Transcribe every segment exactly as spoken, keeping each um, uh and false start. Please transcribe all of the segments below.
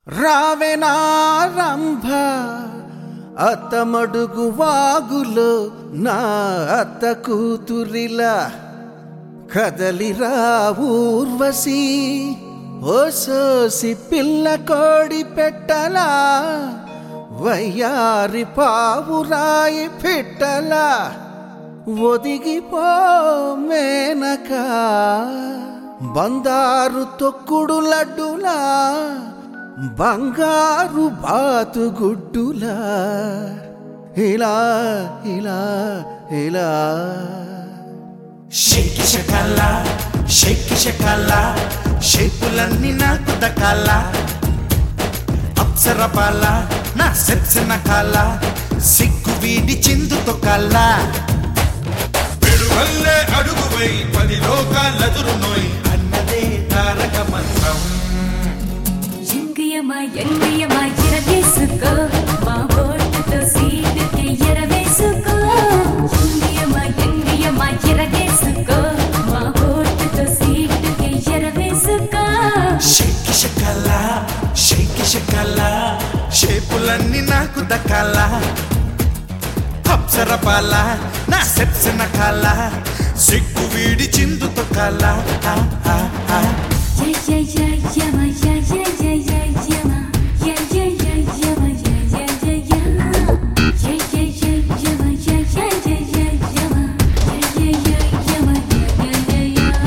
రావెనారంభ అతమడుగు వాగులో నా అత్త కూతురిలా కదలిరా ఊర్వశి ఓసోసి పిల్ల కోడి పెట్టలా వయ్యారి పావురాయి పెట్టలా ఒదిగిపో మేనక బందారు తొక్కుడు లడ్డులా బంగారు బాతుగుడ్డులా ఇలా ఇలా ఇలా షేకి షకాల షేకి షకాల షేపులన్నీ నాకు దకాల అప్సర బాల నా సెప్సిన కాల సిగ్గు వీడి చిందుతో కాల పెరువల్లే అడుగువై పది లోకాలదురు నోయ్ అన్నదే తారక మంత్రం ఎంగియమా ఎంగియమా ఎరవేసుకో మా ఓటుతో సీటుకి ఎరవేసుకో ఎంగియమా ఎంగియమా ఎరవేసుకో మా ఓటుతో సీటుకి ఎరవేసుకో షేకి షకాల షేకి షకాల షేపులన్నీ నాకు దకాల అప్సర బాల నా సెప్సిన కాల సిగ్గు వీడి చిందుతో కాల యా యా యా యమా యా యా యా యా యమా యా యా యా యమా యా యా యా యా యా యా యా యమా యా యా యా యా యమా యా యా యా యమా యా యా యా యా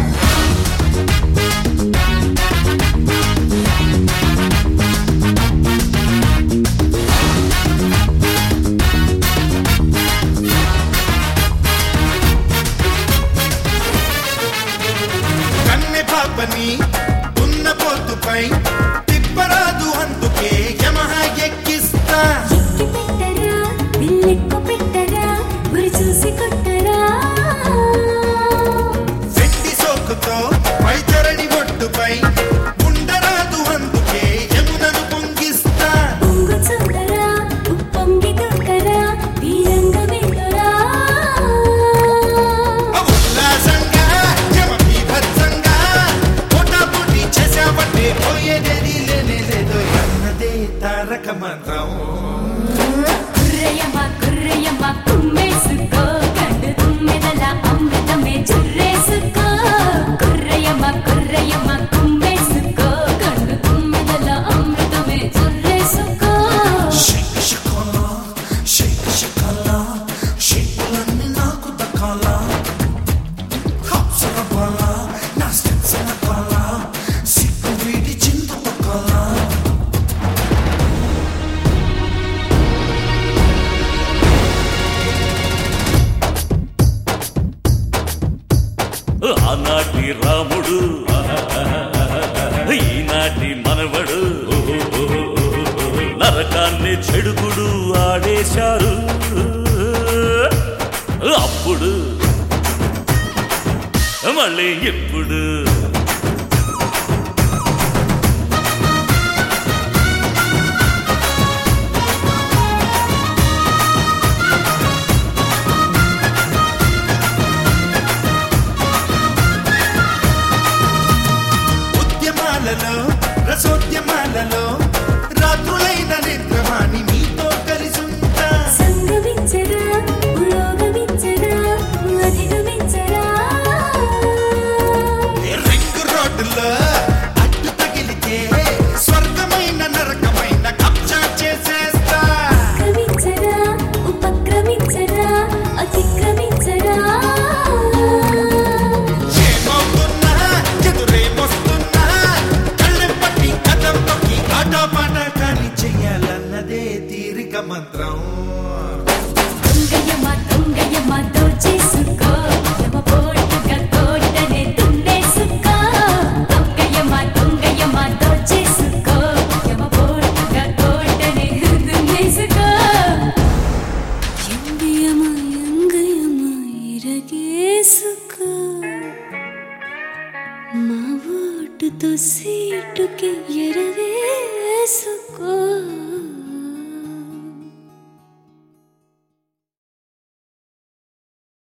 కన్నె పాపని ఉన్న పోతుపై తిప్పరాదు అందుకే యమహ ఎక్కిస్తా ఎక్కి పెట్టరా విల్లెక్కు పెట్టరా గురి చూసి కొట్టరా వెట్టి సోకుతో వైతరణి ఒడ్డుపై ఉండరాదు అందుకే యమునను పొంగిస్తా పొంగు చూడరా ఉప్పొంగి దూకరా వీరంగ వేడురా ఉల్లాసంగా యమ బీభత్సంగా పోటాపోటీ చేసావంటే పోయేదేది లేనే లేదు అన్నదే తారక మంత్రం కుర్రయమ్మ కుర్రయమ్మ కుమ్మేసుకో కండు తుమ్మెదల అమృతమే చుర్రేసుకో కుర్రయమ్మ కుర్రయమ్మ కుమ్మేసుకో కండు తుమ్మెదల అమృతమే చుర్రేసుకో షేక్ షకాల షేక్ షకాల షేపులన్నీ నాకు దక్కాల అప్సర బాల నా సెప్సిన కాల సిగ్గు వీడి చిందుతో కాల ఆనాటి రాముడు ఈనాటి మనవడు నరకాన్ని చెడుగుడు ఆడేశారు అప్పుడు మళ్ళీ ఎప్పుడు ఉద్యమాలలో రసోద్యమాలలో రాత్రులైన నిద్రమాని మీతో కలిసుంటా సంగమించరా పురోగమించరా అధిగమించరా రింగు రోడ్డులో అడ్డు తగిలితే స్వర్గమైన నరకమైన కబ్జా చేసేస్తా క్రమించరా ఉపక్రమించరా అతిక్రమించరా ఏమవుతున్నా ఎదురేమొస్తున్నా కళ్ళెం పట్టి కథం తొక్కి ఆటపాట కాని చెయ్యాలన్నదే తీరిక మంత్రం దొంగయమ్మ దొంగయమ్మ దోచేసుకో యమ పోటుగా కోటనే దున్నేసుకో దొంగయమ్మ దొంగయమ్మ దోచేసుకో యమ పోటుగా కోటనే దున్నేసుకో ఎంగియమ్మ ఎంగయమ్మ ఇరగేసుకో మా ఓటుతో సీటుకి ఎరవేసుకో